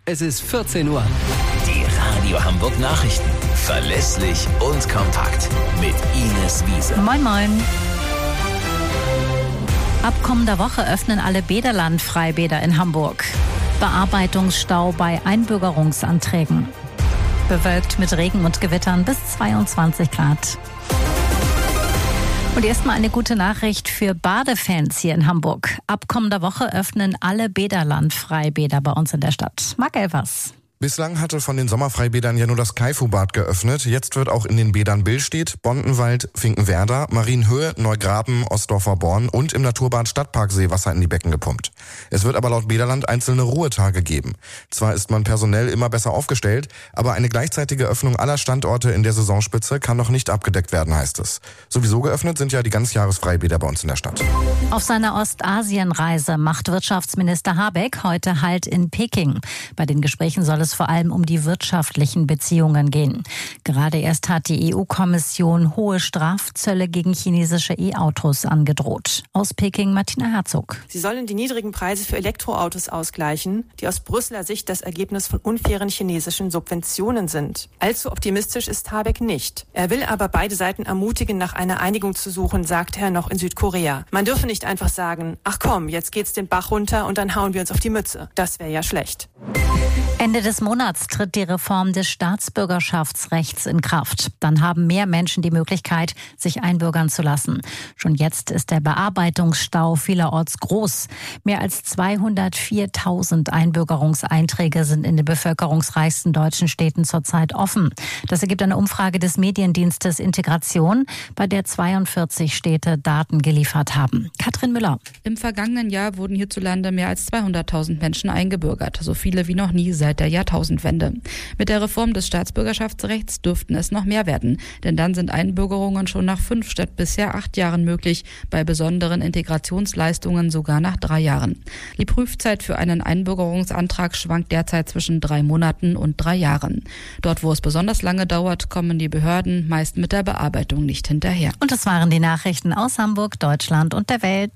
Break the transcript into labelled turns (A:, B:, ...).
A: Es ist 14 Uhr.
B: Die Radio Hamburg Nachrichten. Verlässlich und kompakt. Mit Ines Wiese.
C: Moin, moin. Ab kommender Woche öffnen alle Bäderland-Freibäder in Hamburg. Bearbeitungsstau bei Einbürgerungsanträgen. Bewölkt mit Regen und Gewittern bis 22 Grad. Und erstmal eine gute Nachricht für Badefans hier in Hamburg. Ab kommender Woche öffnen alle Bäderland-Freibäder bei uns in der Stadt. Marc Elvers.
D: Bislang hatte von den Sommerfreibädern ja nur das Kaifu-Bad geöffnet. Jetzt wird auch in den Bädern Billstedt, Bondenwald, Finkenwerder, Marienhöhe, Neugraben, Ostdorfer Born und im Naturbad Stadtparksee Wasser in die Becken gepumpt. Es wird aber laut Bäderland einzelne Ruhetage geben. Zwar ist man personell immer besser aufgestellt, aber eine gleichzeitige Öffnung aller Standorte in der Saisonspitze kann noch nicht abgedeckt werden, heißt es. Sowieso geöffnet sind ja die Ganzjahresfreibäder bei uns in der Stadt.
C: Auf seiner Ostasienreise macht Wirtschaftsminister Habeck heute Halt in Peking. Bei den Gesprächen soll es vor allem um die wirtschaftlichen Beziehungen gehen. Gerade erst hat die EU-Kommission hohe Strafzölle gegen chinesische E-Autos angedroht. Aus Peking Martina Herzog.
E: Sie sollen die niedrigen Preise für Elektroautos ausgleichen, die aus Brüsseler Sicht das Ergebnis von unfairen chinesischen Subventionen sind. Allzu optimistisch ist Habeck nicht. Er will aber beide Seiten ermutigen, nach einer Einigung zu suchen, sagt er noch in Südkorea. Man dürfe nicht einfach sagen, ach komm, jetzt geht's den Bach runter und dann hauen wir uns auf die Mütze. Das wäre ja schlecht.
C: Ende des Monats tritt die Reform des Staatsbürgerschaftsrechts in Kraft. Dann haben mehr Menschen die Möglichkeit, sich einbürgern zu lassen. Schon jetzt ist der Bearbeitungsstau vielerorts groß. Mehr als 204.000 Einbürgerungseinträge sind in den bevölkerungsreichsten deutschen Städten zurzeit offen. Das ergibt eine Umfrage des Mediendienstes Integration, bei der 42 Städte Daten geliefert haben. Katrin Müller.
F: Im vergangenen Jahr wurden hierzulande mehr als 200.000 Menschen eingebürgert. So viele wie noch nie seit der Jahrtausendwende. Mit der Reform des Staatsbürgerschaftsrechts dürften es noch mehr werden. Denn dann sind Einbürgerungen schon nach 5 statt bisher 8 Jahren möglich, bei besonderen Integrationsleistungen sogar nach 3 Jahren. Die Prüfzeit für einen Einbürgerungsantrag schwankt derzeit zwischen 3 Monaten und 3 Jahren. Dort, wo es besonders lange dauert, kommen die Behörden meist mit der Bearbeitung nicht hinterher.
C: Und das waren die Nachrichten aus Hamburg, Deutschland und der Welt.